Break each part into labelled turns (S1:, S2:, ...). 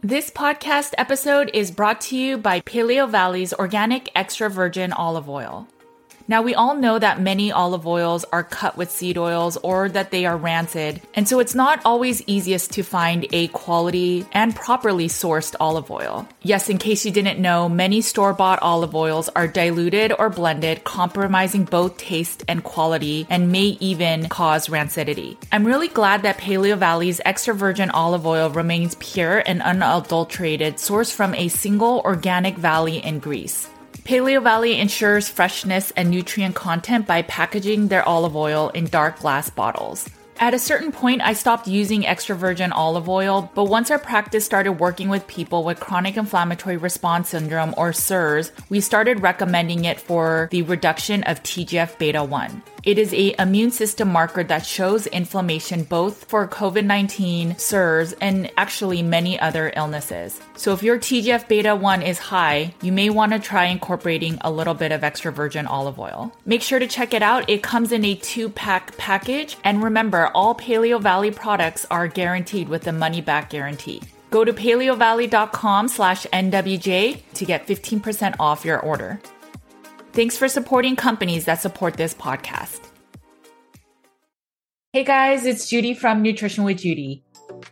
S1: This podcast episode is brought to you by Paleo Valley's organic extra virgin olive oil. Now, we all know that many olive oils are cut with seed oils or that they are rancid, and so it's not always easiest to find a quality and properly sourced olive oil. Yes, in case you didn't know, many store-bought olive oils are diluted or blended, compromising both taste and quality, and may even cause rancidity. I'm really glad that Paleo Valley's extra virgin olive oil remains pure and unadulterated, sourced from a single organic valley in Greece. Paleo Valley ensures freshness and nutrient content by packaging their olive oil in dark glass bottles. At a certain point, I stopped using extra virgin olive oil, but once our practice started working with people with chronic inflammatory response syndrome or CIRS, we started recommending it for the reduction of TGF-beta1. It is an immune system marker that shows inflammation both for COVID-19, CIRS, and actually many other illnesses. So if your TGF-beta1 is high, you may want to try incorporating a little bit of extra virgin olive oil. Make sure to check it out. It comes in a 2-pack package. And remember, all Paleo Valley products are guaranteed with a money-back guarantee. Go to paleovalley.com/NWJ to get 15% off your order. Thanks for supporting companies that support this podcast. Hey guys, it's Judy from Nutrition with Judy.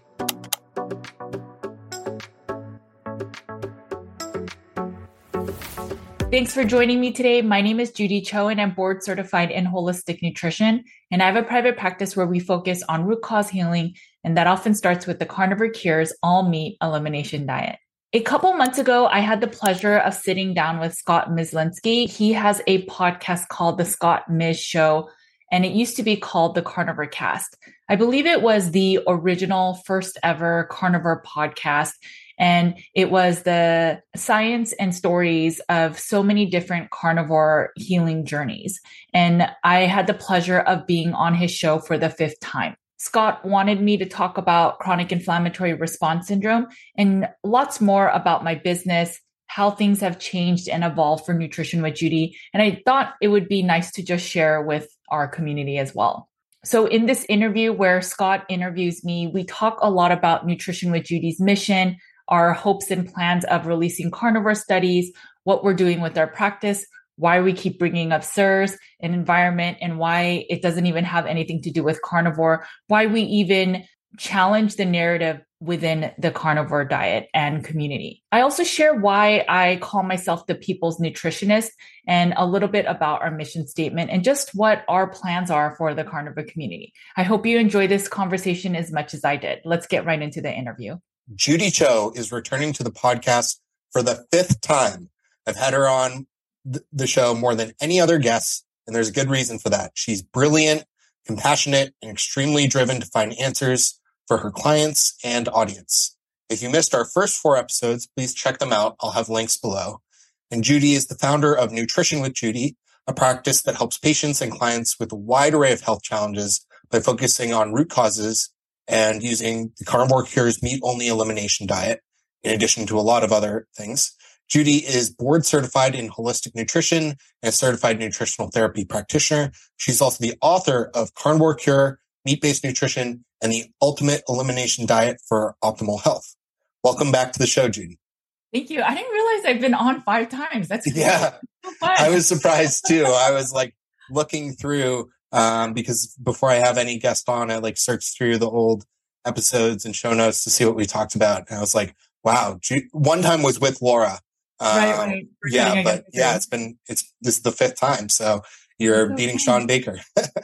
S1: Thanks for joining me today. My name is Judy Cho and I'm board certified in holistic nutrition. And I have a private practice where we focus on root cause healing. And that often starts with the Carnivore Cures all meat elimination diet. A couple months ago, I had the pleasure of sitting down with Scott Myslinski. He has a podcast called The Scott Miz Show, and it used to be called The Carnivore Cast. I believe it was the original first ever carnivore podcast, and it was the science and stories of so many different carnivore healing journeys. And I had the pleasure of being on his show for the 5th time. Scott wanted me to talk about chronic inflammatory response syndrome and lots more about my business, how things have changed and evolved for Nutrition with Judy. And I thought it would be nice to just share with our community as well. So in this interview where Scott interviews me, we talk a lot about Nutrition with Judy's mission, our hopes and plans of releasing carnivore studies, what we're doing with our practice, why we keep bringing up CIRS and environment, and why it doesn't even have anything to do with carnivore, why we even challenge the narrative within the carnivore diet and community. I also share why I call myself the people's nutritionist and a little bit about our mission statement and just what our plans are for the carnivore community. I hope you enjoy this conversation as much as I did. Let's get right into the interview.
S2: Judy Cho is returning to the podcast for the 5th time. I've had her on the show more than any other guest, and there's a good reason for that. She's brilliant, compassionate, and extremely driven to find answers for her clients and audience. If you missed our first 4 episodes, please check them out. I'll have links below. And Judy is the founder of Nutrition with Judy, a practice that helps patients and clients with a wide array of health challenges by focusing on root causes and using the Carnivore Cures meat-only elimination diet, in addition to a lot of other things. Judy is board certified in holistic nutrition and a certified nutritional therapy practitioner. She's also the author of Carnivore Cure, Meat-Based Nutrition, and the Ultimate Elimination Diet for Optimal Health. Welcome back to the show, Judy.
S1: Thank you. I didn't realize I've been on 5 times. That's cool.
S2: Yeah.
S1: So fun.
S2: I was surprised too. I was like looking through, because before I have any guest on, I like searched through the old episodes and show notes to see what we talked about. And I was like, wow. One time was with Laura.
S1: Right.
S2: Yeah, but yeah, this is the 5th time. So you're beating Sean Baker.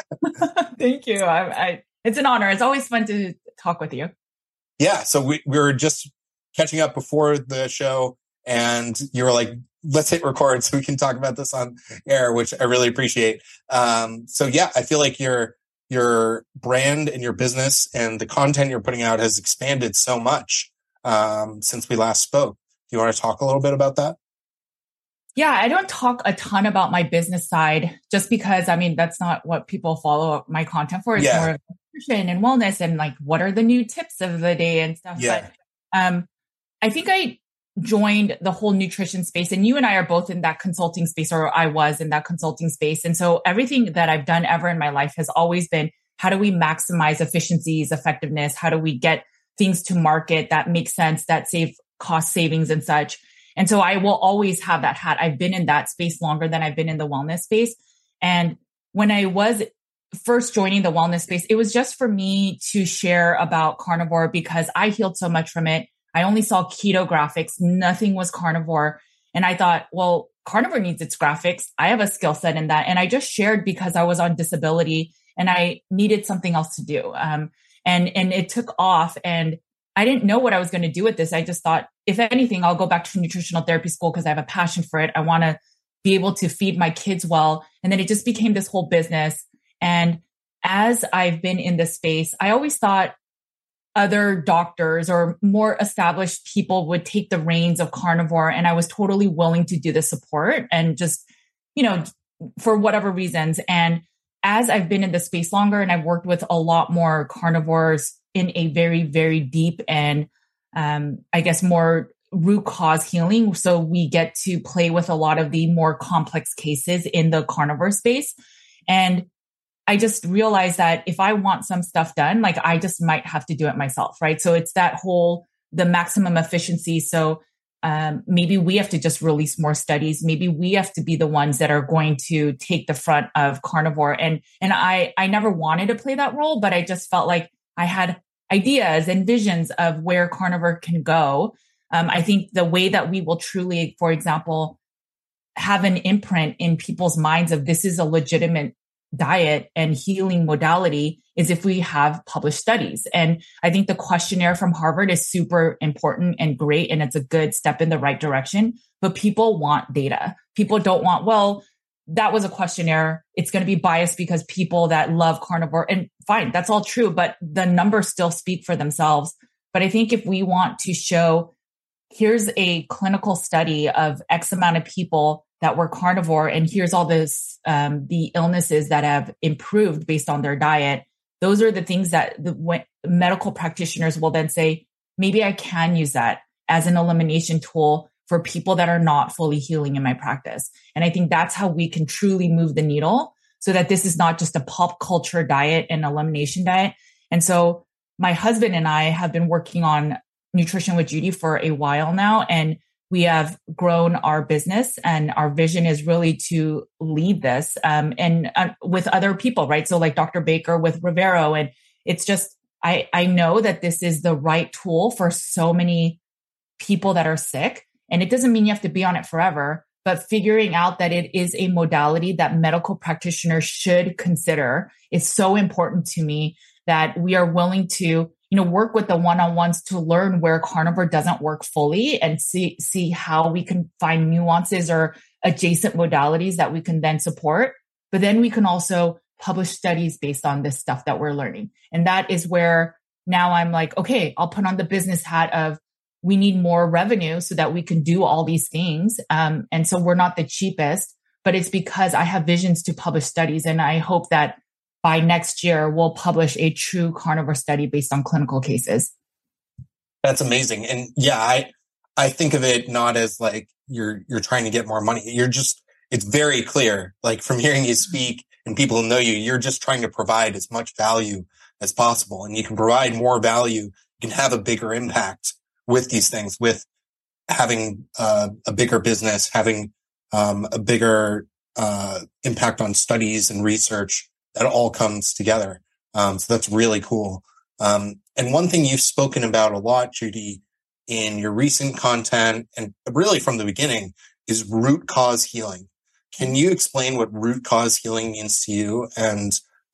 S1: Thank you. It's an honor. It's always fun to talk with you.
S2: Yeah. So we were just catching up before the show and you were like, let's hit record so we can talk about this on air, which I really appreciate. So yeah, I feel like your brand and your business and the content you're putting out has expanded so much, since we last spoke. Do you want to talk a little bit about that?
S1: Yeah, I don't talk a ton about my business side just because, that's not what people follow my content for. It's more of nutrition and wellness and like, what are the new tips of the day and stuff.
S2: Yeah.
S1: But I think I joined the whole nutrition space and you and I are both in that consulting space, or I was in that consulting space. And so everything that I've done ever in my life has always been, how do we maximize efficiencies, effectiveness? How do we get things to market that make sense, that save cost savings and such. And so I will always have that hat. I've been in that space longer than I've been in the wellness space. And when I was first joining the wellness space, it was just for me to share about carnivore because I healed so much from it. I only saw keto graphics. Nothing was carnivore. And I thought, well, carnivore needs its graphics. I have a skill set in that. And I just shared because I was on disability and I needed something else to do. And it took off, and I didn't know what I was going to do with this. I just thought, if anything, I'll go back to nutritional therapy school because I have a passion for it. I want to be able to feed my kids well. And then it just became this whole business. And as I've been in this space, I always thought other doctors or more established people would take the reins of carnivore. And I was totally willing to do the support and just, for whatever reasons. And as I've been in the space longer and I've worked with a lot more carnivores in a very, very deep and I guess more root cause healing. So we get to play with a lot of the more complex cases in the carnivore space. And I just realized that if I want some stuff done, like I just might have to do it myself, right? So it's that whole, the maximum efficiency. So maybe we have to just release more studies. Maybe we have to be the ones that are going to take the front of carnivore. And I never wanted to play that role, but I just felt like I had ideas and visions of where carnivore can go. I think the way that we will truly, for example, have an imprint in people's minds of this is a legitimate diet and healing modality is if we have published studies. And I think the questionnaire from Harvard is super important and great, and it's a good step in the right direction. But people want data. People don't want, well, that was a questionnaire. It's going to be biased because people that love carnivore, and fine, that's all true, but the numbers still speak for themselves. But I think if we want to show, here's a clinical study of X amount of people that were carnivore, and here's all this, the illnesses that have improved based on their diet. Those are the things that the medical practitioners will then say, maybe I can use that as an elimination tool for people that are not fully healing in my practice. And I think that's how we can truly move the needle so that this is not just a pop culture diet and elimination diet. And so my husband and I have been working on Nutrition with Judy for a while now, and we have grown our business, and our vision is really to lead this and with other people, right? So like Dr. Baker with Rivero. And it's just, I know that this is the right tool for so many people that are sick. And it doesn't mean you have to be on it forever, but figuring out that it is a modality that medical practitioners should consider is so important to me, that we are willing to work with the one-on-ones to learn where carnivore doesn't work fully and see how we can find nuances or adjacent modalities that we can then support. But then we can also publish studies based on this stuff that we're learning. And that is where now I'm like, okay, I'll put on the business hat of we need more revenue so that we can do all these things. And so we're not the cheapest, but it's because I have visions to publish studies. And I hope that by next year, we'll publish a true carnivore study based on clinical cases.
S2: That's amazing. And yeah, I think of it not as like you're trying to get more money. It's very clear, like from hearing you speak and people who know you, you're just trying to provide as much value as possible. And you can provide more value. You can have a bigger impact with these things, with having a bigger business, having a bigger impact on studies and research. That all comes together. So that's really cool. And one thing you've spoken about a lot, Judy, in your recent content and really from the beginning is root cause healing. Can you explain what root cause healing means to you and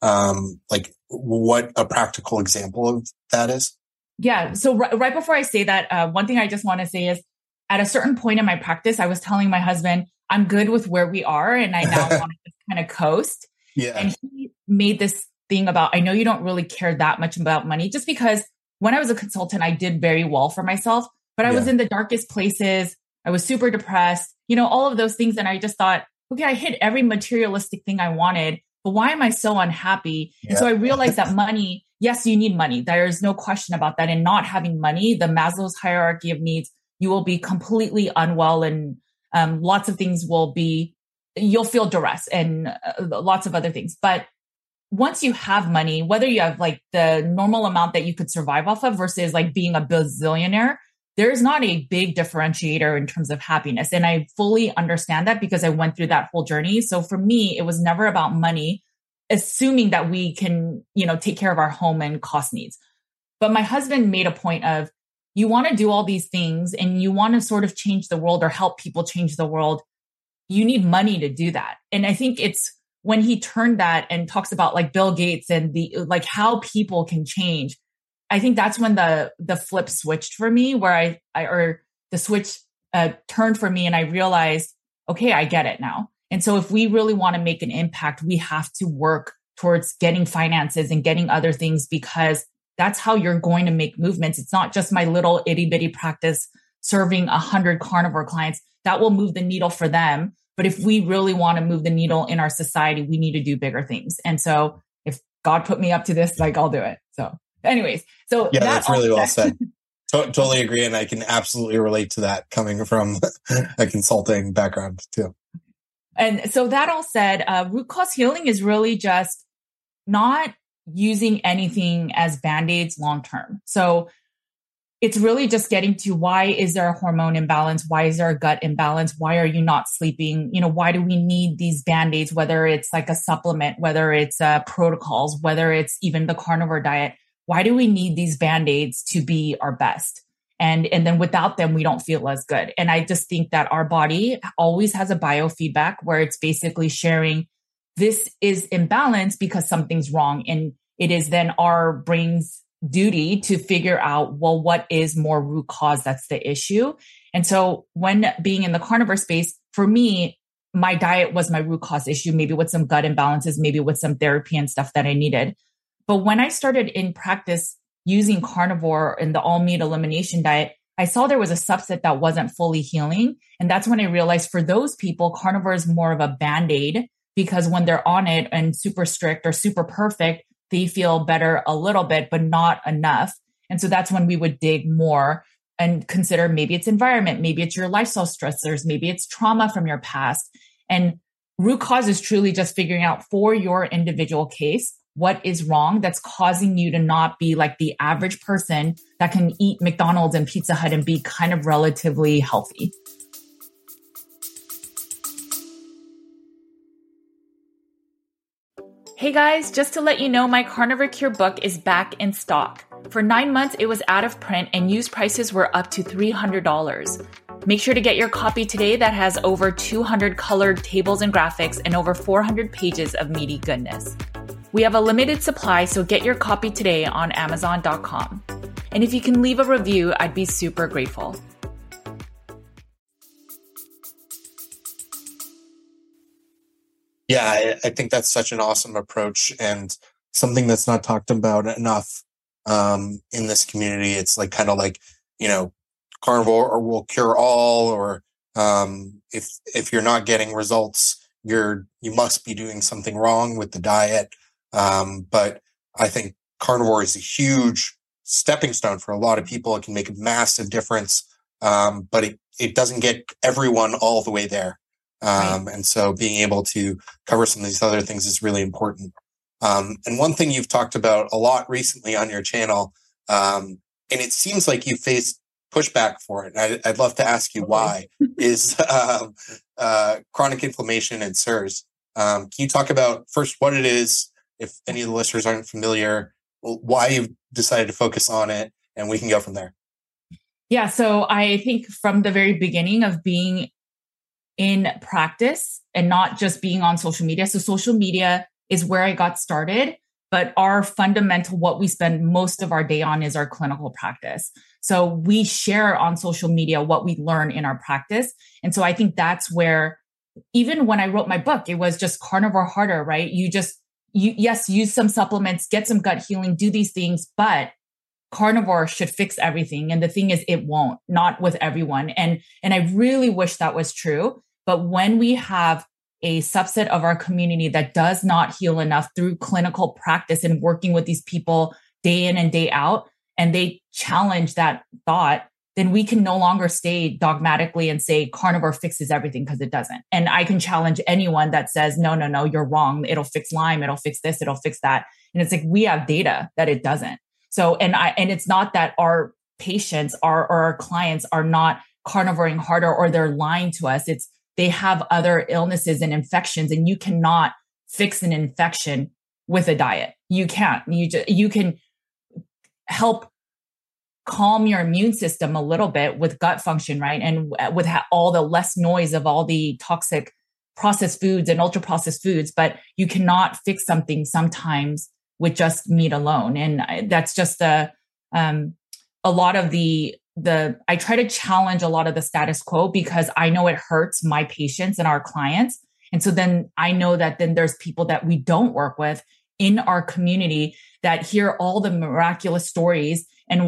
S2: like what a practical example of that is?
S1: Yeah. So right before I say that, one thing I just want to say is at a certain point in my practice, I was telling my husband, I'm good with where we are and I now want to just kind of coast.
S2: Yeah.
S1: And he made this thing about, I know you don't really care that much about money, just because when I was a consultant, I did very well for myself, but I was in the darkest places. I was super depressed, all of those things. And I just thought, okay, I hit every materialistic thing I wanted, but why am I so unhappy? Yeah. And so I realized that money, yes, you need money. There's no question about that. And not having money, the Maslow's hierarchy of needs, you will be completely unwell and lots of things will be, you'll feel duress and lots of other things. But once you have money, whether you have like the normal amount that you could survive off of versus like being a bazillionaire, there's not a big differentiator in terms of happiness. And I fully understand that because I went through that whole journey. So for me, it was never about money, assuming that we can, take care of our home and cost needs. But my husband made a point of, you want to do all these things and you want to sort of change the world or help people change the world. You need money to do that. And I think it's when he turned that and talks about like Bill Gates and like how people can change. I think that's when the flip switched for me, where the switch turned for me, and I realized, okay, I get it now. And so if we really want to make an impact, we have to work towards getting finances and getting other things, because that's how you're going to make movements. It's not just my little itty bitty practice serving 100 carnivore clients that will move the needle for them. But if we really want to move the needle in our society, we need to do bigger things. And so if God put me up to this, like, I'll do it. So anyways,
S2: yeah, that's really well said. Totally agree. And I can absolutely relate to that coming from a consulting background too.
S1: And so that all said, root cause healing is really just not using anything as Band-Aids long-term. So it's really just getting to, why is there a hormone imbalance? Why is there a gut imbalance? Why are you not sleeping? Why do we need these Band-Aids, whether it's like a supplement, whether it's protocols, whether it's even the carnivore diet? Why do we need these Band-Aids to be our best? And then without them, we don't feel as good. And I just think that our body always has a biofeedback where it's basically sharing, this is imbalance because something's wrong. And it is then our brain's duty to figure out, well, what is more root cause that's the issue? And so when being in the carnivore space, for me, my diet was my root cause issue, maybe with some gut imbalances, maybe with some therapy and stuff that I needed. But when I started in practice using carnivore and the all meat elimination diet, I saw there was a subset that wasn't fully healing. And that's when I realized for those people, carnivore is more of a Band-Aid, because when they're on it and super strict or super perfect, they feel better a little bit, but not enough. And so that's when we would dig more and consider, maybe it's environment, maybe it's your lifestyle stressors, maybe it's trauma from your past. And root cause is truly just figuring out for your individual case, what is wrong that's causing you to not be like the average person that can eat McDonald's and Pizza Hut and be kind of relatively healthy. Hey guys, just to let you know, my Carnivore Cure book is back in stock. For 9 months, it was out of print and used prices were up to $300. Make sure to get your copy today that has over 200 colored tables and graphics and over 400 pages of meaty goodness. We have a limited supply, so get your copy today on Amazon.com. And if you can leave a review, I'd be super grateful.
S2: Yeah, I think that's such an awesome approach and something that's not talked about enough in this community. It's like kind of like, carnivore will cure all, or if you're not getting results, you must be doing something wrong with the diet. But I think carnivore is a huge stepping stone for a lot of people. It can make a massive difference, but it doesn't get everyone all the way there.
S1: Right.
S2: And so being able to cover some of these other things is really important. And one thing you've talked about a lot recently on your channel, and it seems like you faced pushback for it, and I'd love to ask you why, is chronic inflammation and SIRS. Can you talk about first what it is, if any of the listeners aren't familiar, why you've decided to focus on it, and we can go from there.
S1: Yeah. So I think from the very beginning of being in practice and not just being on social media. So social media is where I got started, but our fundamental, what we spend most of our day on is our clinical practice. So we share on social media what we learn in our practice. And so I think that's where, even when I wrote my book, it was just carnivore harder, right? Yes, use some supplements, get some gut healing, do these things, but carnivore should fix everything. And the thing is, it won't, not with everyone. And I really wish that was true. But when we have a subset of our community that does not heal enough through clinical practice and working with these people day in and day out, and they challenge that thought, then we can no longer stay dogmatically and say carnivore fixes everything, because it doesn't. And I can challenge anyone that says, no, no, no, you're wrong. It'll fix Lyme. It'll fix this. It'll fix that. And it's like, we have data that it doesn't. So, and it's not that our patients are, or our clients are not carnivoring harder or they're lying to us. It's they have other illnesses and infections, and you cannot fix an infection with a diet. You can't. You can help calm your immune system a little bit with gut function, right? And with all the less noise of all the toxic processed foods and ultra processed foods, but you cannot fix something sometimes with just meat alone. And that's just a lot of I try to challenge a lot of the status quo, because I know it hurts my patients and our clients. And so then I know that then there's people that we don't work with in our community that hear all the miraculous stories and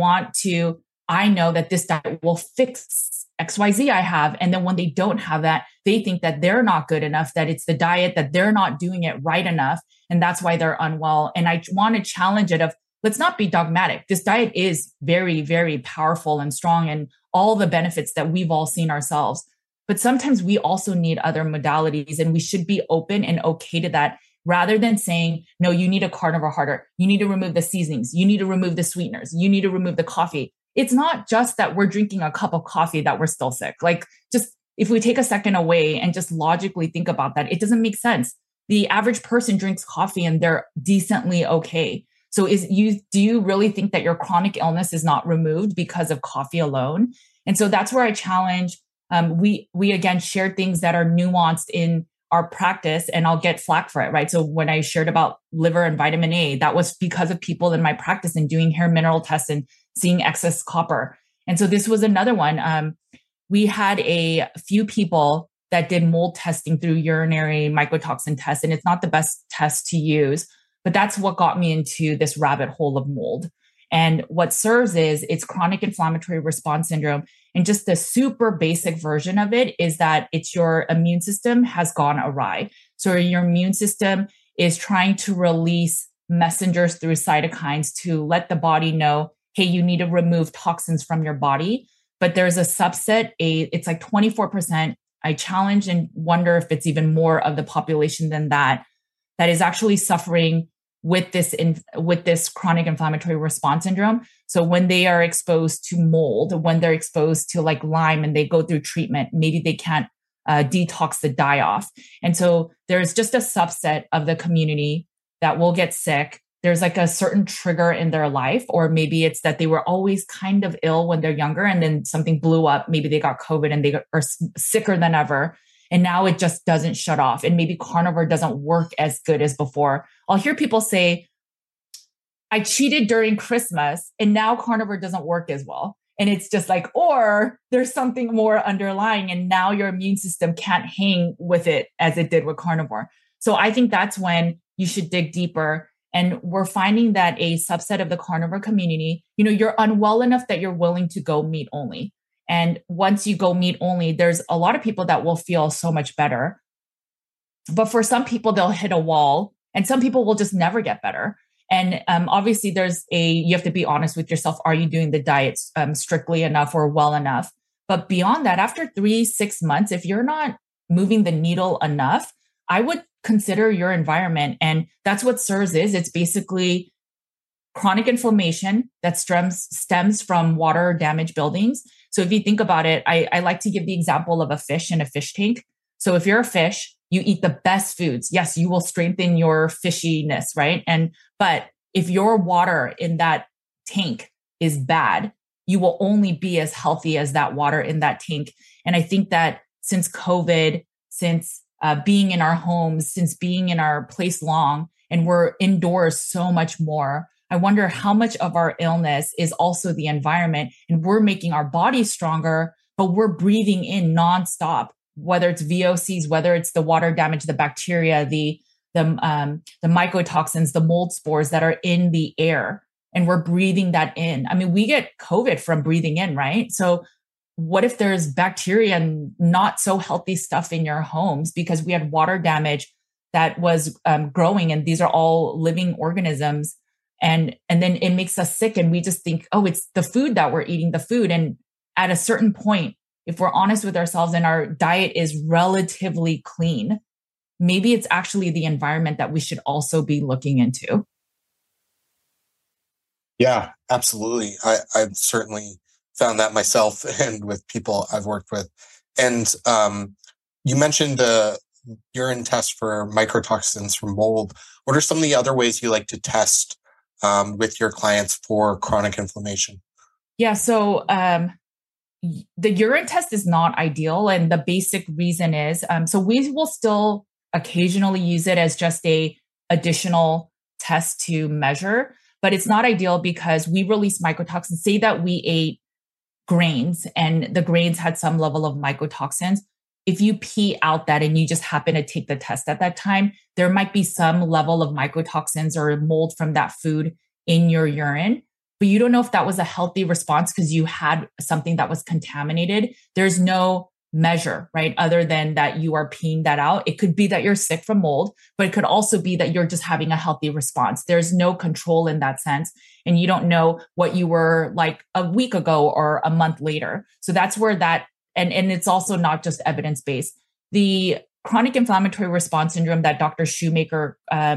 S1: I know that this diet will fix XYZ I have. And then when they don't have that, they think that they're not good enough, that it's the diet, that they're not doing it right enough. And that's why they're unwell. And I want to challenge it of, let's not be dogmatic. This diet is very, very powerful and strong, and all the benefits that we've all seen ourselves. But sometimes we also need other modalities, and we should be open and okay to that, rather than saying, no, you need a carnivore harder. You need to remove the seasonings. You need to remove the sweeteners. You need to remove the coffee. It's not just that we're drinking a cup of coffee that we're still sick. Like, just if we take a second away and just logically think about that, it doesn't make sense. The average person drinks coffee and they're decently okay. So do you really think that your chronic illness is not removed because of coffee alone? And so that's where I challenge. We again shared things that are nuanced in our practice, and I'll get flack for it, right? So when I shared about liver and vitamin A, that was because of people in my practice and doing hair mineral tests and seeing excess copper. And so this was another one. We had a few people that did mold testing through urinary mycotoxin tests, and it's not the best test to use, but that's what got me into this rabbit hole of mold. And what SIRS is, it's chronic inflammatory response syndrome. And just the super basic version of it is that it's your immune system has gone awry. So your immune system is trying to release messengers through cytokines to let the body know, hey, you need to remove toxins from your body. But there's a subset, it's like 24%. I challenge and wonder if it's even more of the population than that is actually suffering with this chronic inflammatory response syndrome. So when they are exposed to mold, when they're exposed to like Lyme and they go through treatment, maybe they can't detox the die off. And so there's just a subset of the community that will get sick. There's like a certain trigger in their life, or maybe it's that they were always kind of ill when they're younger and then something blew up. Maybe they got COVID and they are sicker than ever. And now it just doesn't shut off. And maybe carnivore doesn't work as good as before. I'll hear people say, I cheated during Christmas and now carnivore doesn't work as well. And it's just like, or there's something more underlying and now your immune system can't hang with it as it did with carnivore. So I think that's when you should dig deeper. And we're finding that a subset of the carnivore community, you're unwell enough that you're willing to go meat only. And once you go meat only, there's a lot of people that will feel so much better. But for some people, they'll hit a wall, and some people will just never get better. And obviously, you have to be honest with yourself. Are you doing the diet strictly enough or well enough? But beyond that, after 3-6 months, if you're not moving the needle enough, I would consider your environment. And that's what SIRS is. It's basically chronic inflammation that stems from water damaged buildings. So if you think about it, I like to give the example of a fish in a fish tank. So if you're a fish, you eat the best foods. Yes, you will strengthen your fishiness, right? But if your water in that tank is bad, you will only be as healthy as that water in that tank. And I think that since COVID, since being in our homes, since being in our place long, and we're indoors so much more, I wonder how much of our illness is also the environment, and we're making our bodies stronger, but we're breathing in nonstop, whether it's VOCs, whether it's the water damage, the bacteria, the mycotoxins, the mold spores that are in the air, and we're breathing that in. I mean, we get COVID from breathing in, right? So what if there's bacteria and not so healthy stuff in your homes because we had water damage that was growing, and these are all living organisms. And then it makes us sick, and we just think, oh, it's the food that we're eating, the food. And at a certain point, if we're honest with ourselves and our diet is relatively clean, maybe it's actually the environment that we should also be looking into.
S2: Yeah, absolutely. I've certainly found that myself and with people I've worked with. And you mentioned the urine test for mycotoxins from mold. What are some of the other ways you like to test with your clients for chronic inflammation?
S1: Yeah, so the urine test is not ideal. And the basic reason is, so we will still occasionally use it as just a additional test to measure, but it's not ideal because we release mycotoxins. Say that we ate grains and the grains had some level of mycotoxins. If you pee out that and you just happen to take the test at that time, there might be some level of mycotoxins or mold from that food in your urine, but you don't know if that was a healthy response because you had something that was contaminated. There's no measure, right? Other than that you are peeing that out. It could be that you're sick from mold, but it could also be that you're just having a healthy response. There's no control in that sense. And you don't know what you were like a week ago or a month later. So that's where that, and it's also not just evidence-based. The chronic inflammatory response syndrome that Dr. Shoemaker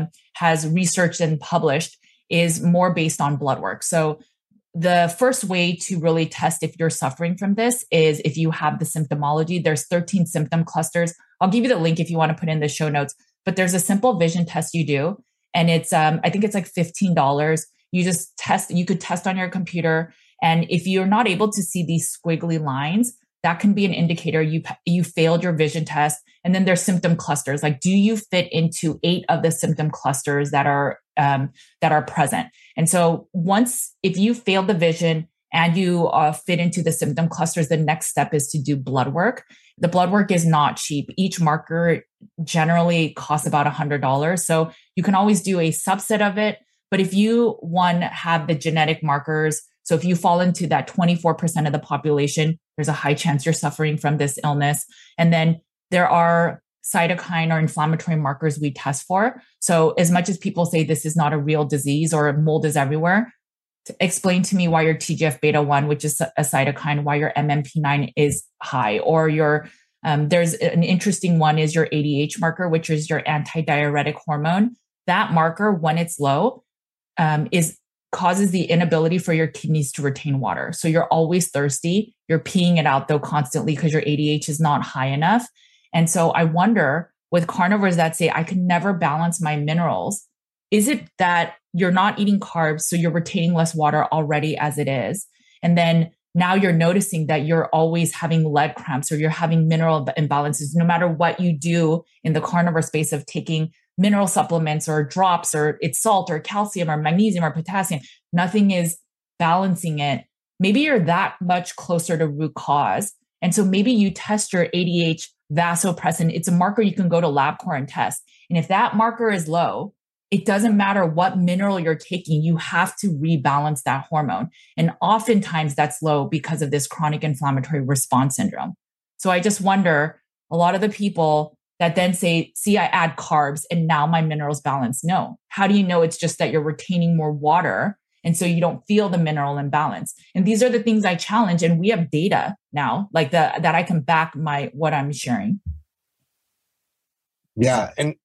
S1: has researched and published is more based on blood work. So the first way to really test if you're suffering from this is if you have the symptomology. There's 13 symptom clusters. I'll give you the link if you want to put in the show notes, but there's a simple vision test you do. And it's, I think it's like $15. You just test, you could test on your computer. And if you're not able to see these squiggly lines, that can be an indicator you failed your vision test. And then there's symptom clusters. Like, do you fit into 8 of the symptom clusters that are present? And so if you fail the vision and you fit into the symptom clusters, the next step is to do blood work. The blood work is not cheap. Each marker generally costs about $100. So you can always do a subset of it. But if you, have the genetic markers, so if you fall into that 24% of the population, there's a high chance you're suffering from this illness. And then there are cytokine or inflammatory markers we test for. So as much as people say this is not a real disease or mold is everywhere, explain to me why your TGF beta 1, which is a cytokine, why your MMP9 is high, or your there's an interesting one is your ADH marker, which is your antidiuretic hormone. That marker, when it's low, causes the inability for your kidneys to retain water. So you're always thirsty. You're peeing it out though constantly because your ADH is not high enough. And so I wonder with carnivores that say, I can never balance my minerals, is it that you're not eating carbs, so you're retaining less water already as it is? And then now you're noticing that you're always having lead cramps or you're having mineral imbalances, no matter what you do in the carnivore space of taking mineral supplements or drops, or it's salt or calcium or magnesium or potassium, nothing is balancing it. Maybe you're that much closer to root cause. And so maybe you test your ADH vasopressin. It's a marker you can go to LabCorp and test. And if that marker is low, it doesn't matter what mineral you're taking, you have to rebalance that hormone. And oftentimes that's low because of this chronic inflammatory response syndrome. So I just wonder, a lot of the people that then say, see, I add carbs and now my minerals balance. No. How do you know it's just that you're retaining more water? And so you don't feel the mineral imbalance. And these are the things I challenge. And we have data now, like that I can back what I'm sharing.
S2: Yeah. And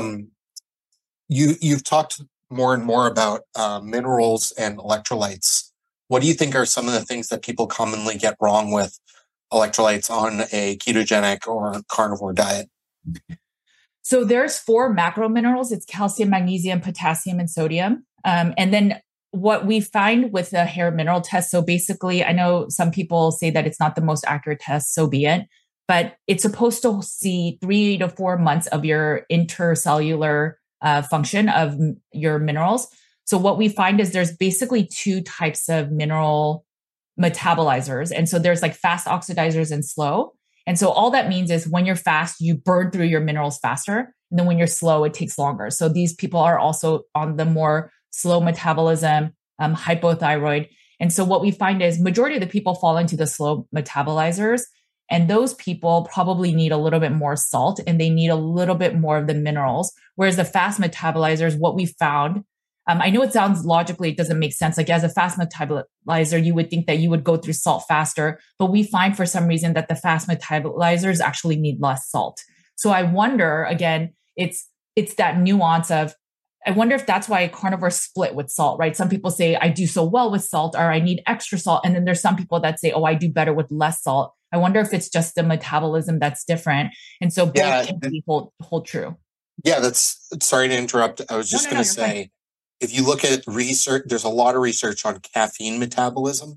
S2: you've talked more and more about minerals and electrolytes. What do you think are some of the things that people commonly get wrong with electrolytes on a ketogenic or carnivore diet?
S1: So there's 4 macro minerals. It's calcium, magnesium, potassium, and sodium. And then what we find with the hair mineral test, so basically, I know some people say that it's not the most accurate test, so be it, but it's supposed to see 3 to 4 months of your intercellular function of your minerals. So what we find is there's basically 2 types of mineral metabolizers. And so there's like fast oxidizers and slow. And so all that means is when you're fast, you burn through your minerals faster. And then when you're slow, it takes longer. So these people are also on the more slow metabolism, hypothyroid. And so what we find is majority of the people fall into the slow metabolizers. And those people probably need a little bit more salt and they need a little bit more of the minerals. Whereas the fast metabolizers, what we found I know it sounds logically, it doesn't make sense. Like as a fast metabolizer, you would think that you would go through salt faster, but we find for some reason that the fast metabolizers actually need less salt. So I wonder, again, it's that nuance of, I wonder if that's why carnivores split with salt, right? Some people say, I do so well with salt, or I need extra salt. And then there's some people that say, oh, I do better with less salt. I wonder if it's just the metabolism that's different. And so both can be hold true.
S2: Yeah, sorry to interrupt. I was just going to say, fine. If you look at research, there's a lot of research on caffeine metabolism.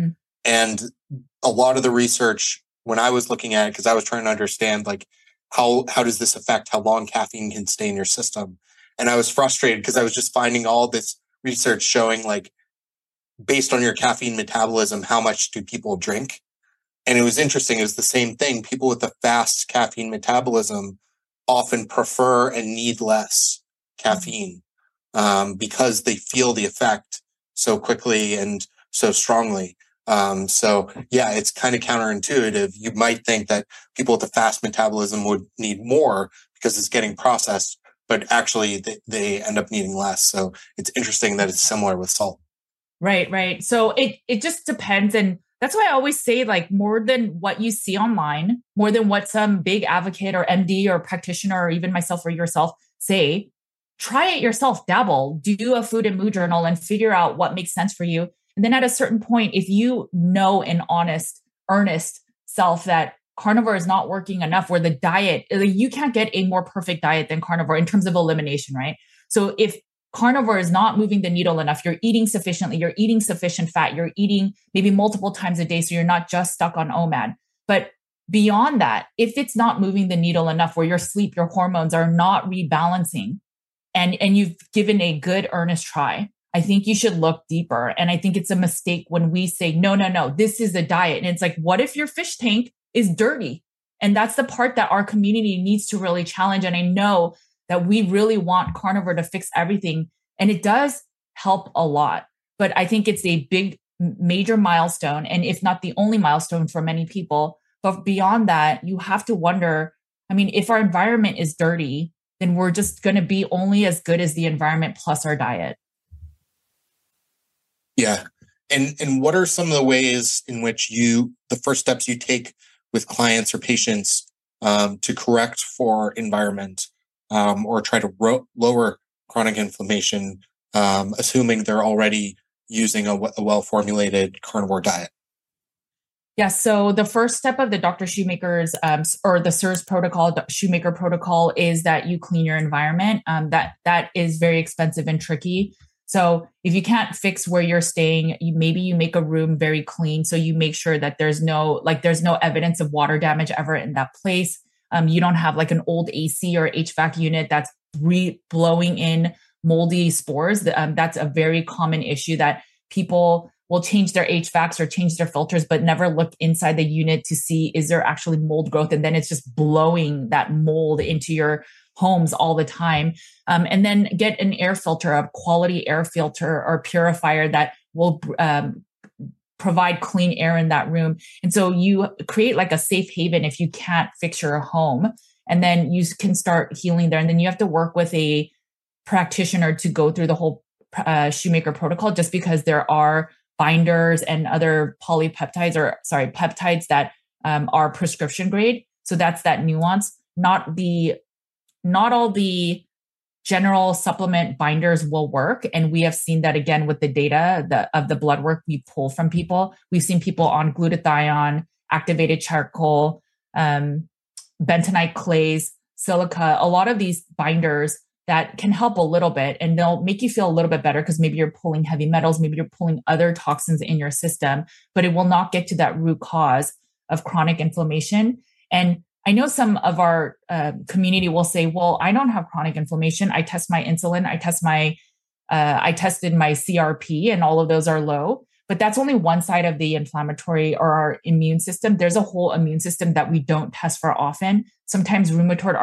S2: And a lot of the research, when I was looking at it, because I was trying to understand, like, how does this affect how long caffeine can stay in your system? And I was frustrated because I was just finding all this research showing, like, based on your caffeine metabolism, how much do people drink? And it was interesting. It was the same thing. People with a fast caffeine metabolism often prefer and need less caffeine because they feel the effect so quickly and so strongly. So yeah, it's kind of counterintuitive. You might think that people with a fast metabolism would need more because it's getting processed, but actually they end up needing less. So it's interesting that it's similar with salt.
S1: Right. So it just depends. And that's why I always say, like, more than what you see online, more than what some big advocate or MD or practitioner or even myself or yourself say, try it yourself, dabble, do a food and mood journal and figure out what makes sense for you. And then at a certain point, if you know in earnest self that carnivore is not working enough, where the diet, you can't get a more perfect diet than carnivore in terms of elimination, right? So if carnivore is not moving the needle enough, you're eating sufficiently, you're eating sufficient fat, you're eating maybe multiple times a day, so you're not just stuck on OMAD. But beyond that, if it's not moving the needle enough, where your sleep, your hormones are not rebalancing, and you've given a good earnest try, I think you should look deeper. And I think it's a mistake when we say, no, this is a diet. And it's like, what if your fish tank is dirty? And that's the part that our community needs to really challenge. And I know that we really want carnivore to fix everything. And it does help a lot. But I think it's a big, major milestone. And if not the only milestone for many people, but beyond that, you have to wonder, I mean, if our environment is dirty, then we're just going to be only as good as the environment plus our diet.
S2: Yeah. And what are some of the ways in which the first steps you take with clients or patients to correct for environment or try to lower chronic inflammation, assuming they're already using a well-formulated carnivore diet?
S1: Yeah. So the first step of the Dr. Shoemaker's or the SIRS protocol, Shoemaker protocol, is that you clean your environment. That is very expensive and tricky. So if you can't fix where you're staying, maybe you make a room very clean. So you make sure that there's no evidence of water damage ever in that place. You don't have like an old AC or HVAC unit that's blowing in moldy spores. That's a very common issue, that people will change their HVACs or change their filters, but never look inside the unit to see, is there actually mold growth? And then it's just blowing that mold into your homes all the time. And then get an air filter, a quality air filter or purifier that will provide clean air in that room. And so you create like a safe haven if you can't fix your home, and then you can start healing there. And then you have to work with a practitioner to go through the whole Shoemaker protocol, just because there are binders and other peptides that are prescription grade. So that's that nuance. Not all the general supplement binders will work. And we have seen that again with the data of the blood work we pull from people. We've seen people on glutathione, activated charcoal, bentonite clays, silica, a lot of these binders that can help a little bit, and they'll make you feel a little bit better because maybe you're pulling heavy metals, maybe you're pulling other toxins in your system, but it will not get to that root cause of chronic inflammation. And I know some of our community will say, well, I don't have chronic inflammation. I test my insulin. I tested my CRP and all of those are low, but that's only one side of the inflammatory or our immune system. There's a whole immune system that we don't test for often. Sometimes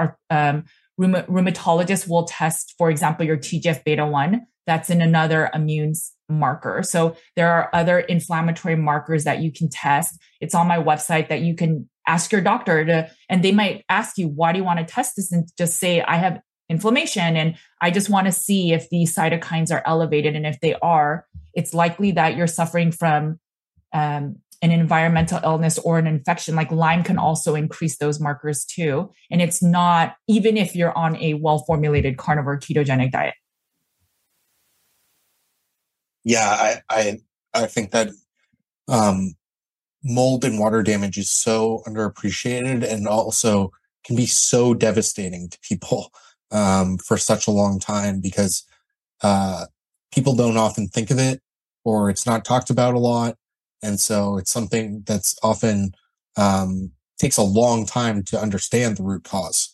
S1: rheumatologists will test, for example, your TGF beta 1. That's in another immune marker. So there are other inflammatory markers that you can test. It's on my website that you can ask your doctor and they might ask you, why do you want to test this? And just say, I have inflammation. And I just want to see if these cytokines are elevated. And if they are, it's likely that you're suffering from an environmental illness or an infection. Like Lyme can also increase those markers too. And it's not, even if you're on a well-formulated carnivore ketogenic diet.
S2: Yeah, I think that mold and water damage is so underappreciated and also can be so devastating to people for such a long time, because people don't often think of it, or it's not talked about a lot. And so it's something that's often takes a long time to understand the root cause.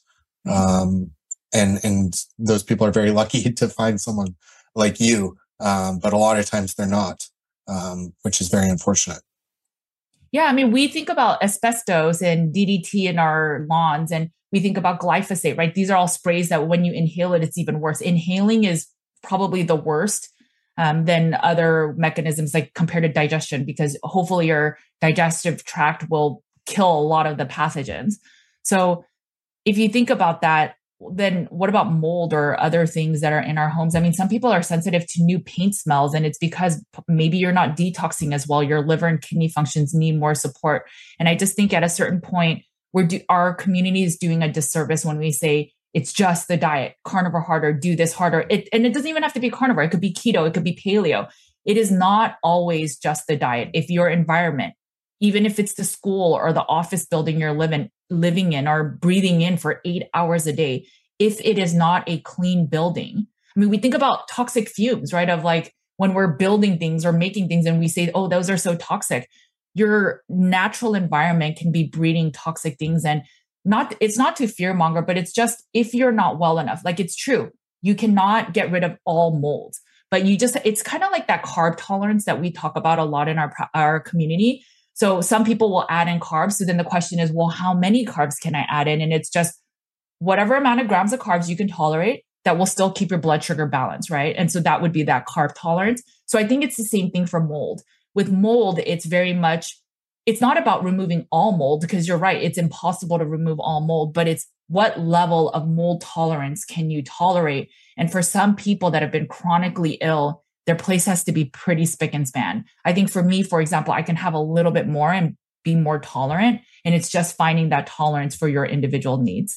S2: And those people are very lucky to find someone like you. But a lot of times they're not, which is very unfortunate.
S1: Yeah, I mean, we think about asbestos and DDT in our lawns, and we think about glyphosate, right? These are all sprays that when you inhale it, it's even worse. Inhaling is probably the worst than other mechanisms, like compared to digestion, because hopefully your digestive tract will kill a lot of the pathogens. So if you think about that, then what about mold or other things that are in our homes? I mean, some people are sensitive to new paint smells, and it's because maybe you're not detoxing as well. Your liver and kidney functions need more support. And I just think at a certain point, our community is doing a disservice when we say it's just the diet, carnivore harder, do this harder. And it doesn't even have to be carnivore. It could be keto, it could be paleo. It is not always just the diet. If your environment, even if it's the school or the office building you're living in or breathing in for 8 hours a day, if it is not a clean building. I mean, we think about toxic fumes, right? Of like when we're building things or making things and we say, oh, those are so toxic. Your natural environment can be breeding toxic things. And it's not to fear monger, but it's just, if you're not well enough, like it's true, you cannot get rid of all molds, but it's kind of like that carb tolerance that we talk about a lot in our community. So some people will add in carbs. So then the question is, well, how many carbs can I add in? And it's just whatever amount of grams of carbs you can tolerate that will still keep your blood sugar balanced, right? And so that would be that carb tolerance. So I think it's the same thing for mold. With mold, it's very much, it's not about removing all mold, because you're right, it's impossible to remove all mold, but it's what level of mold tolerance can you tolerate? And for some people that have been chronically ill, their place has to be pretty spick and span. I think for me, for example, I can have a little bit more and be more tolerant. And it's just finding that tolerance for your individual needs.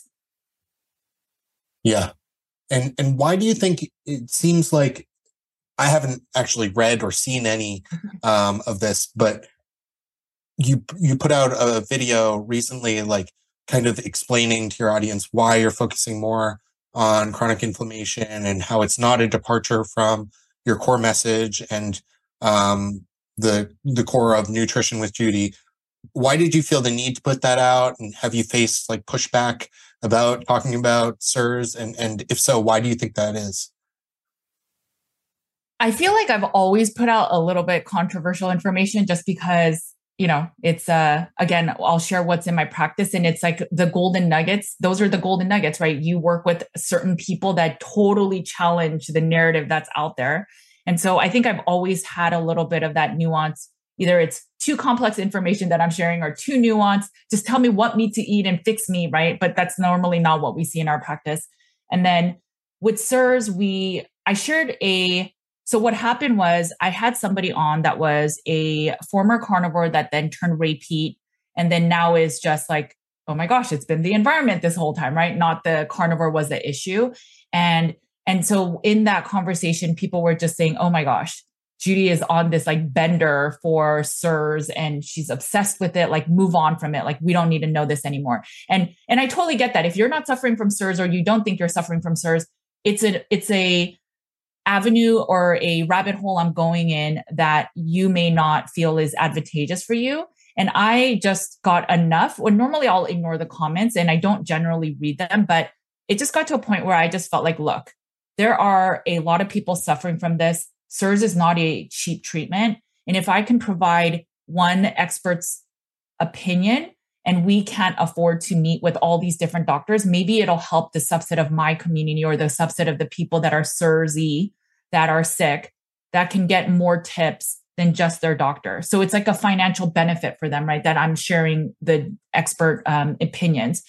S2: Yeah. And why do you think it seems like, I haven't actually read or seen any of this, but you put out a video recently, like kind of explaining to your audience why you're focusing more on chronic inflammation and how it's not a departure from your core message and the core of Nutrition with Judy. Why did you feel the need to put that out? And have you faced like pushback about talking about SIRS? And if so, why do you think that is?
S1: I feel like I've always put out a little bit controversial information just because, it's, again, I'll share what's in my practice, and it's like the golden nuggets. Those are the golden nuggets, right? You work with certain people that totally challenge the narrative that's out there. And so I think I've always had a little bit of that nuance. Either it's too complex information that I'm sharing or too nuanced. Just tell me what meat to eat and fix me, right? But that's normally not what we see in our practice. And then with SIRS, I shared so what happened was I had somebody on that was a former carnivore that then turned repeat, and then now is just like, oh my gosh, it's been the environment this whole time, right? Not the carnivore was the issue. And so in that conversation, people were just saying, oh my gosh, Judy is on this like bender for SIRS and she's obsessed with it. Like, move on from it. Like, we don't need to know this anymore. And I totally get that. If you're not suffering from SIRS or you don't think you're suffering from SIRS, it's a avenue or a rabbit hole I'm going in that you may not feel is advantageous for you. And I just got enough. Well, normally I'll ignore the comments and I don't generally read them, but it just got to a point where I just felt like, look, there are a lot of people suffering from this. SIRS is not a cheap treatment. And if I can provide one expert's opinion and we can't afford to meet with all these different doctors, maybe it'll help the subset of my community or the subset of the people that are SIRS-y, that are sick, that can get more tips than just their doctor. So it's like a financial benefit for them, right? That I'm sharing the expert opinions.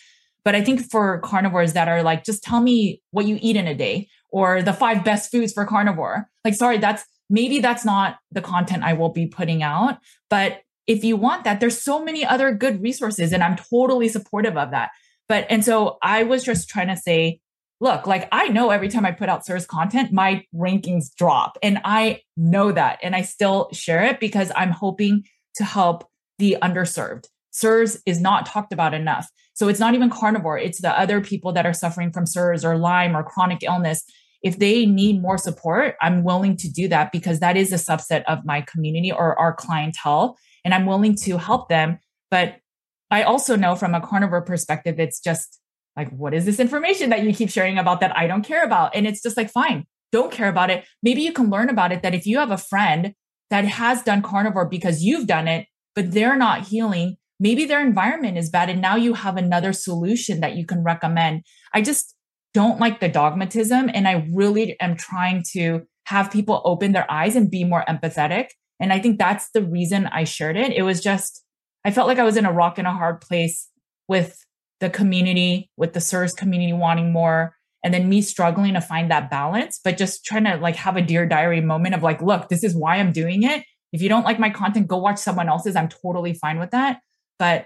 S1: But I think for carnivores that are like, just tell me what you eat in a day or the 5 best foods for carnivore. Like, sorry, maybe that's not the content I will be putting out. But if you want that, there's so many other good resources and I'm totally supportive of that. And so I was just trying to say, look, like I know every time I put out SIRS content, my rankings drop and I know that. And I still share it because I'm hoping to help the underserved. SIRS is not talked about enough. So it's not even carnivore. It's the other people that are suffering from SIRS or Lyme or chronic illness. If they need more support, I'm willing to do that because that is a subset of my community or our clientele. And I'm willing to help them. But I also know from a carnivore perspective, it's just like, what is this information that you keep sharing about that I don't care about? And it's just like, fine, don't care about it. Maybe you can learn about it that if you have a friend that has done carnivore because you've done it, but they're not healing, maybe their environment is bad. And now you have another solution that you can recommend. I just don't like the dogmatism. And I really am trying to have people open their eyes and be more empathetic. And I think that's the reason I shared it. It was just, I felt like I was in a rock and a hard place with the community, with the SIRS community wanting more, and then me struggling to find that balance, but just trying to like have a Dear Diary moment of like, look, this is why I'm doing it. If you don't like my content, go watch someone else's. I'm totally fine with that. But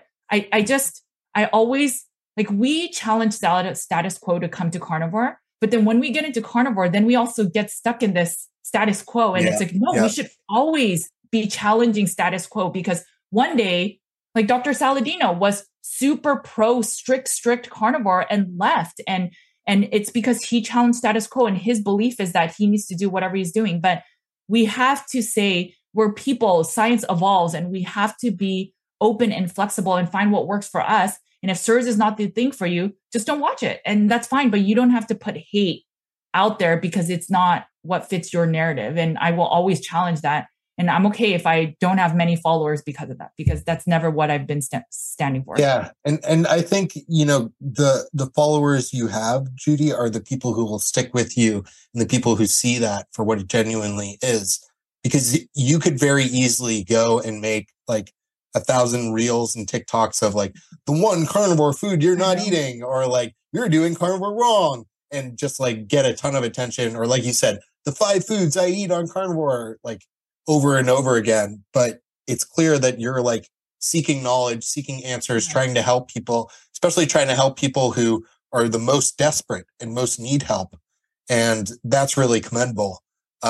S1: I always like, we challenge status quo to come to carnivore. But then when we get into carnivore, then we also get stuck in this status quo. And it's like, no, we should always be challenging status quo because one day, like Dr. Saladino was super pro strict carnivore and left. And it's because he challenged status quo and his belief is that he needs to do whatever he's doing. But we have to say we're people, science evolves, and we have to be open and flexible and find what works for us. And if SIRS is not the thing for you, just don't watch it. And that's fine. But you don't have to put hate out there because it's not what fits your narrative. And I will always challenge that. And I'm okay if I don't have many followers because of that, because that's never what I've been standing for.
S2: Yeah. And I think, the followers you have, Judy, are the people who will stick with you and the people who see that for what it genuinely is. Because you could very easily go and make like 1,000 reels and TikToks of like the one carnivore food you're not eating, or like you're doing carnivore wrong, and just like get a ton of attention. Or like you said, the 5 foods I eat on carnivore, like over and over again. But it's clear that you're like seeking knowledge, seeking answers, trying to help people, especially trying to help people who are the most desperate and most need help. And that's really commendable.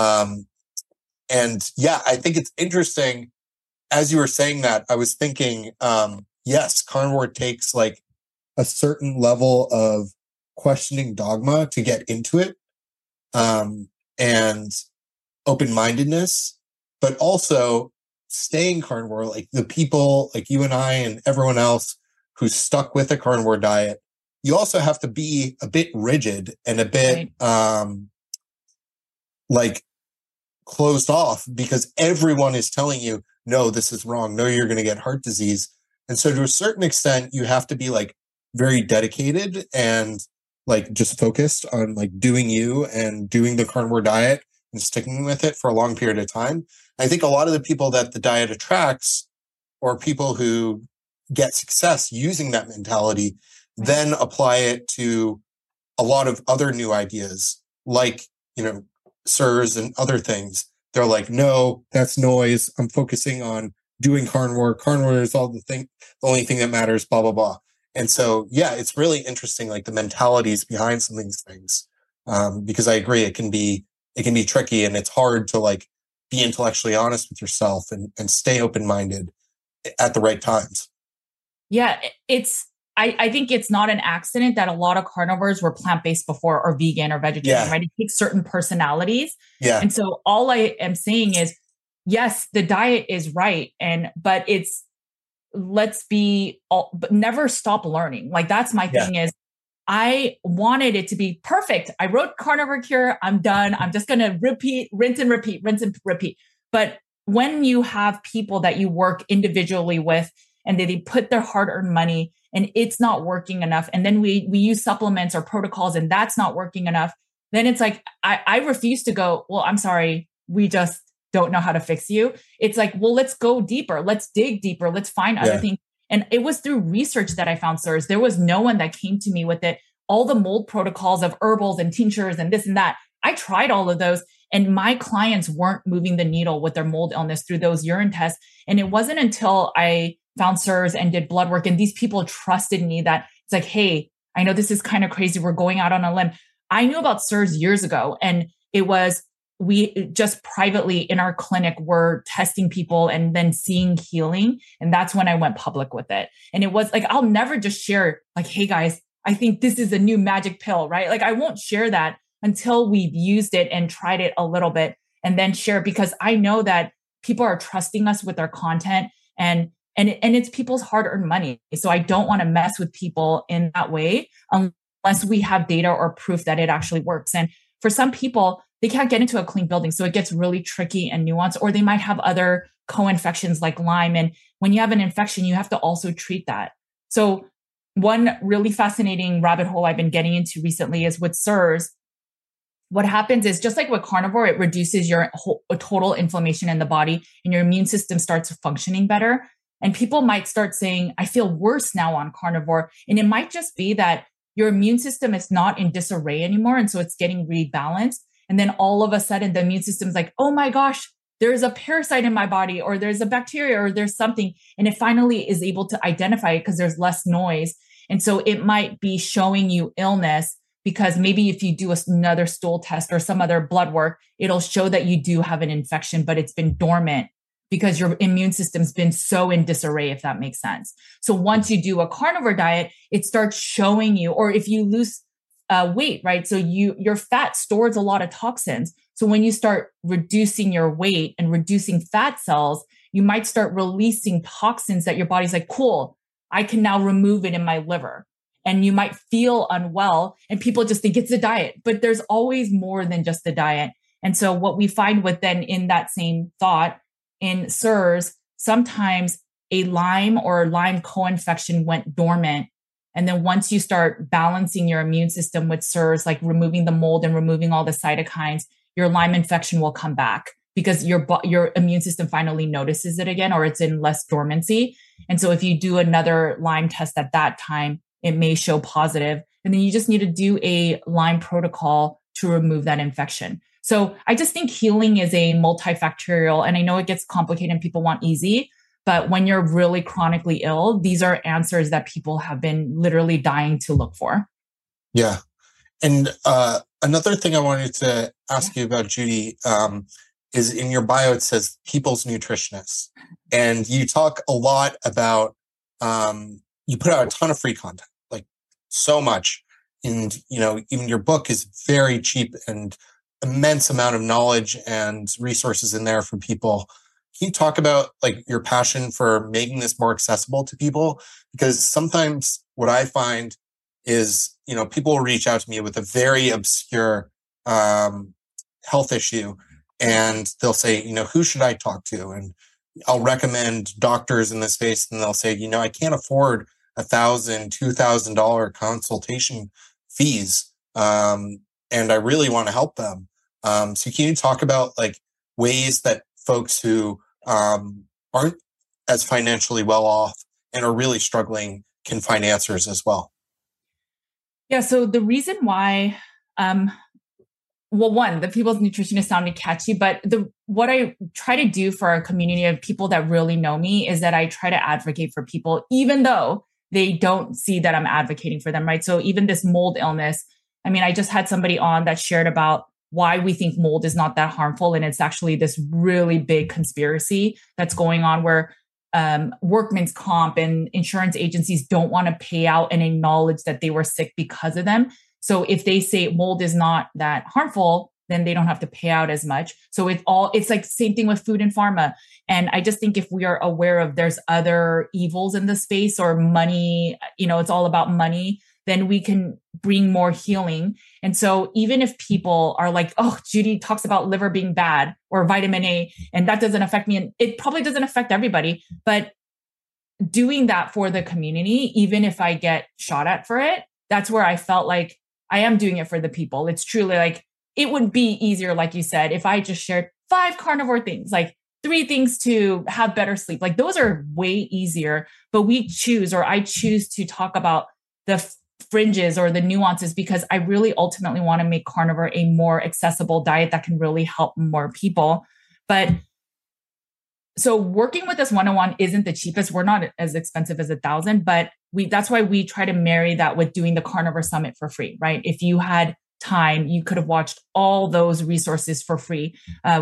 S2: And yeah, I think it's interesting. As you were saying that, I was thinking, yes, carnivore takes like a certain level of questioning dogma to get into it, and open-mindedness, but also staying carnivore, like the people like you and I and everyone else who's stuck with a carnivore diet. You also have to be a bit rigid and a bit, like closed off because everyone is telling you, no, this is wrong. No, you're going to get heart disease. And so to a certain extent, you have to be like very dedicated and like just focused on like doing you and doing the carnivore diet and sticking with it for a long period of time. I think a lot of the people that the diet attracts, or people who get success using that mentality, then apply it to a lot of other new ideas, like, SIRS and other things. They're like, no, that's noise. I'm focusing on doing carnivore. Carnivore is the only thing that matters, blah, blah, blah. And so, yeah, it's really interesting, like the mentalities behind some of these things. Because I agree, it can be tricky, and it's hard to like be intellectually honest with yourself and stay open-minded at the right times.
S1: Yeah, I think it's not an accident that a lot of carnivores were plant-based before, or vegan or vegetarian, right? It takes certain personalities.
S2: Yeah.
S1: And so all I am saying is, yes, the diet is right. But but never stop learning. Like that's my thing is, I wanted it to be perfect. I wrote Carnivore Cure. I'm done. I'm just going to rinse and repeat. But when you have people that you work individually with and they put their hard-earned money and it's not working enough, and then we use supplements or protocols and that's not working enough, then it's like, I refuse to go, well, I'm sorry, we just don't know how to fix you. It's like, well, let's go deeper. Let's dig deeper. Let's find other things. And it was through research that I found SIRS. There was no one that came to me with it. All the mold protocols of herbals and tinctures and this and that, I tried all of those. And my clients weren't moving the needle with their mold illness through those urine tests. And it wasn't until I found SIRS and did blood work, and these people trusted me that it's like, hey, I know this is kind of crazy. We're going out on a limb. I knew about SIRS years ago, and it was, we just privately in our clinic were testing people and then seeing healing. And that's when I went public with it. And it was like, I'll never just share like, hey guys, I think this is a new magic pill, right? Like I won't share that until we've used it and tried it a little bit and then share, because I know that people are trusting us with our content, and it's people's hard-earned money. So I don't want to mess with people in that way unless we have data or proof that it actually works. And for some people, they can't get into a clean building. So it gets really tricky and nuanced, or they might have other co-infections like Lyme. And when you have an infection, you have to also treat that. So one really fascinating rabbit hole I've been getting into recently is with SIRS. What happens is, just like with carnivore, it reduces your total inflammation in the body and your immune system starts functioning better. And people might start saying, I feel worse now on carnivore. And it might just be that your immune system is not in disarray anymore. And so it's getting rebalanced. And then all of a sudden the immune system is like, oh my gosh, there's a parasite in my body, or there's a bacteria, or there's something. And it finally is able to identify it because there's less noise. And so it might be showing you illness, because maybe if you do another stool test or some other blood work, it'll show that you do have an infection, but it's been dormant because your immune system's been so in disarray, if that makes sense. So once you do a carnivore diet, it starts showing you, or if you lose weight, right? So your fat stores a lot of toxins. So when you start reducing your weight and reducing fat cells, you might start releasing toxins that your body's like, cool, I can now remove it in my liver. And you might feel unwell, and people just think it's the diet, but there's always more than just the diet. And so what we find with then in that same thought in SIRS, sometimes a Lyme or Lyme co-infection went dormant. And then once you start balancing your immune system with SIRS, like removing the mold and removing all the cytokines, your Lyme infection will come back because your immune system finally notices it again, or it's in less dormancy. And so if you do another Lyme test at that time, it may show positive. And then you just need to do a Lyme protocol to remove that infection. So I just think healing is a multifactorial, and I know it gets complicated and people want easy, but when you're really chronically ill, these are answers that people have been literally dying to look for.
S2: Yeah. And another thing I wanted to ask you about, Judy, is in your bio, it says people's nutritionist. And you talk a lot about, you put out a ton of free content, like so much. And, even your book is very cheap and immense amount of knowledge and resources in there for people. Can you talk about like your passion for making this more accessible to people? Because sometimes what I find is, people reach out to me with a very obscure health issue, and they'll say, who should I talk to? And I'll recommend doctors in this space, and they'll say, I can't afford $1,000, $2,000 consultation fees, and I really want to help them. So can you talk about like ways that folks who aren't as financially well off and are really struggling can find answers as well?
S1: Yeah. So the reason why, one, the people's nutritionist sounded catchy, but what I try to do for a community of people that really know me is that I try to advocate for people, even though they don't see that I'm advocating for them, right? So even this mold illness, I just had somebody on that shared about why we think mold is not that harmful. And it's actually this really big conspiracy that's going on where workman's comp and insurance agencies don't want to pay out and acknowledge that they were sick because of them. So if they say mold is not that harmful, then they don't have to pay out as much. So it's like same thing with food and pharma. And I just think if we are aware of there's other evils in the space or money, it's all about money, then we can bring more healing. And so even if people are like, oh, Judy talks about liver being bad or vitamin A, and that doesn't affect me, and it probably doesn't affect everybody, but doing that for the community, even if I get shot at for it, that's where I felt like I am doing it for the people. It's truly like, it would be easier, like you said, if I just shared 5 carnivore things. Like 3 things to have better sleep. Like those are way easier, but I choose to talk about the fringes or the nuances because I really ultimately want to make carnivore a more accessible diet that can really help more people. But so working with us one-on-one isn't the cheapest. We're not as expensive as 1,000, but that's why we try to marry that with doing the Carnivore Summit for free, right? If you had time, you could have watched all those resources for free.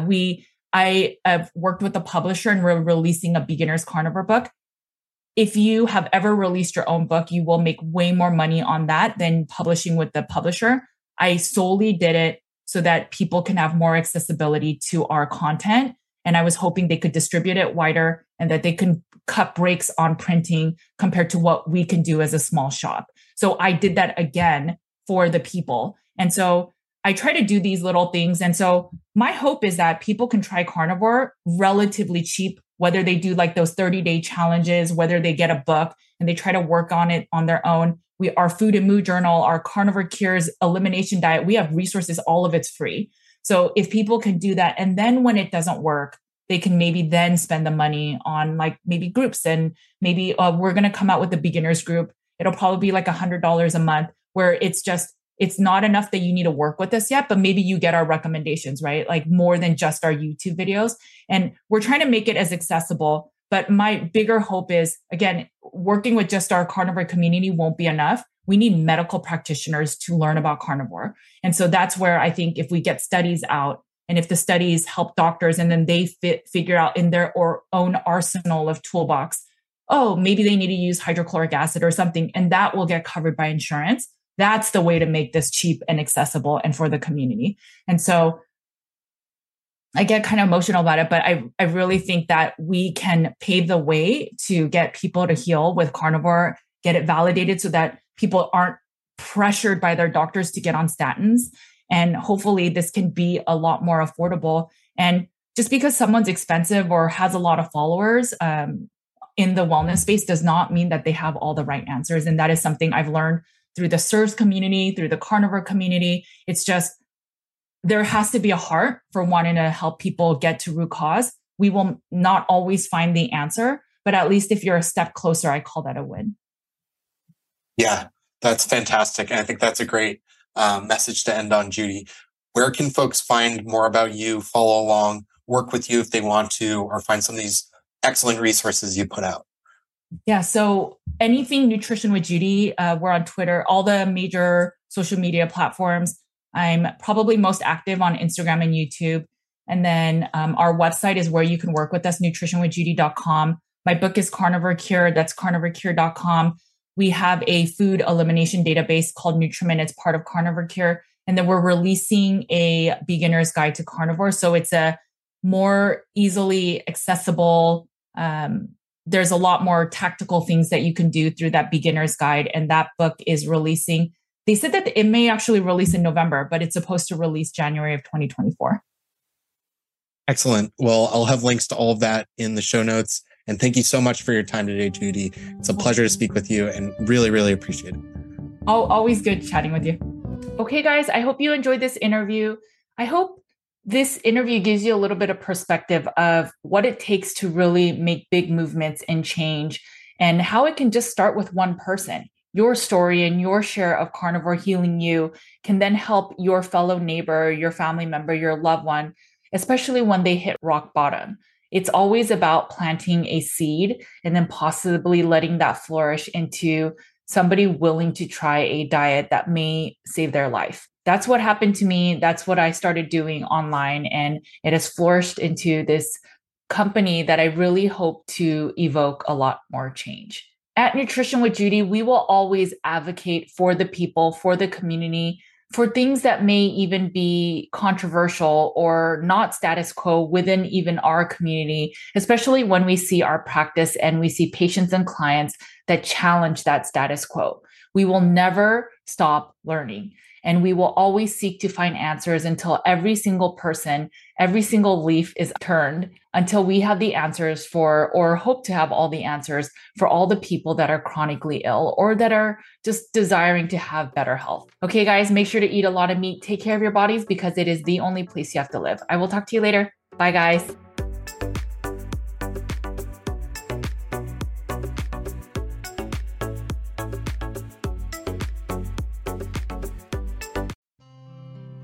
S1: I have worked with a publisher and we're releasing a beginner's carnivore book. If you have ever released your own book, you will make way more money on that than publishing with the publisher. I solely did it so that people can have more accessibility to our content. And I was hoping they could distribute it wider and that they can cut breaks on printing compared to what we can do as a small shop. So I did that again for the people. And so I try to do these little things. And so my hope is that people can try carnivore relatively cheap, whether they do like those 30-day challenges, whether they get a book and they try to work on it on their own. Our Food and Mood Journal, our Carnivore Cures elimination diet, we have resources, all of it's free. So if people can do that, and then when it doesn't work, they can maybe then spend the money on like maybe groups. And maybe we're going to come out with a beginners group. It'll probably be like $100 a month where it's not enough that you need to work with us yet, but maybe you get our recommendations, right? Like more than just our YouTube videos. And we're trying to make it as accessible. But my bigger hope is, again, working with just our carnivore community won't be enough. We need medical practitioners to learn about carnivore. And so that's where I think if we get studies out and if the studies help doctors and then they figure out in their own arsenal of toolbox, oh, maybe they need to use hydrochloric acid or something, and that will get covered by insurance. That's the way to make this cheap and accessible and for the community. And so I get kind of emotional about it, but I really think that we can pave the way to get people to heal with carnivore, get it validated so that people aren't pressured by their doctors to get on statins. And hopefully this can be a lot more affordable. And just because someone's expensive or has a lot of followers in the wellness space does not mean that they have all the right answers. And that is something I've learned through the SERVs community, through the carnivore community. It's just, there has to be a heart for wanting to help people get to root cause. We will not always find the answer, but at least if you're a step closer, I call that a win.
S2: Yeah, that's fantastic. And I think that's a great message to end on, Judy. Where can folks find more about you, follow along, work with you if they want to, or find some of these excellent resources you put out?
S1: Yeah. So anything Nutrition with Judy, we're on Twitter, all the major social media platforms. I'm probably most active on Instagram and YouTube. And then our website is where you can work with us, nutritionwithjudy.com. My book is Carnivore Cure. That's carnivorecure.com. We have a food elimination database called Nutriment. It's part of Carnivore Cure. And then we're releasing a beginner's guide to carnivore. So it's a more easily accessible, there's a lot more tactical things that you can do through that beginner's guide. And that book is releasing. They said that it may actually release in November, but it's supposed to release January of 2024.
S2: Excellent. Well, I'll have links to all of that in the show notes. And thank you so much for your time today, Judy. It's a pleasure to speak with you and really, really appreciate it.
S1: Always good chatting with you. Okay, guys, I hope you enjoyed this interview. I hope this interview gives you a little bit of perspective of what it takes to really make big movements and change and how it can just start with one person. Your story and your share of carnivore healing you can then help your fellow neighbor, your family member, your loved one, especially when they hit rock bottom. It's always about planting a seed and then possibly letting that flourish into somebody willing to try a diet that may save their life. That's what happened to me. That's what I started doing online. And it has flourished into this company that I really hope to evoke a lot more change. At Nutrition with Judy, we will always advocate for the people, for the community, for things that may even be controversial or not status quo within even our community, especially when we see our practice and we see patients and clients that challenge that status quo. We will never stop learning. And we will always seek to find answers until every single person, every single leaf is turned until we have the answers for, or hope to have all the answers for all the people that are chronically ill or that are just desiring to have better health. Okay, guys, make sure to eat a lot of meat. Take care of your bodies because it is the only place you have to live. I will talk to you later. Bye, guys.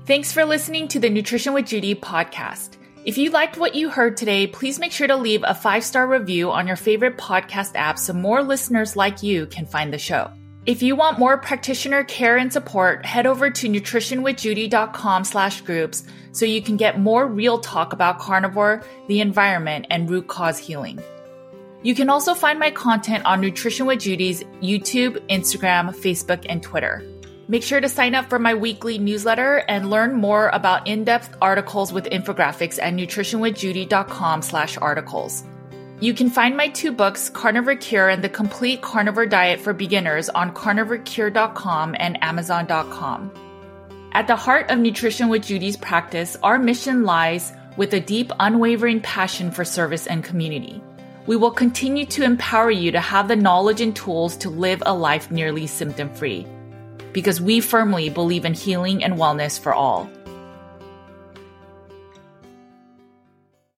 S1: Thanks for listening to the Nutrition with Judy podcast. If you liked what you heard today, please make sure to leave a 5-star review on your favorite podcast app so more listeners like you can find the show. If you want more practitioner care and support, head over to nutritionwithjudy.com/groups so you can get more real talk about carnivore, the environment, and root cause healing. You can also find my content on Nutrition with Judy's YouTube, Instagram, Facebook, and Twitter. Make sure to sign up for my weekly newsletter and learn more about in-depth articles with infographics at nutritionwithjudy.com/articles. You can find my 2 books, Carnivore Cure and The Complete Carnivore Diet for Beginners, on carnivorecure.com and amazon.com. At the heart of Nutrition with Judy's practice, our mission lies with a deep, unwavering passion for service and community. We will continue to empower you to have the knowledge and tools to live a life nearly symptom-free, because we firmly believe in healing and wellness for all.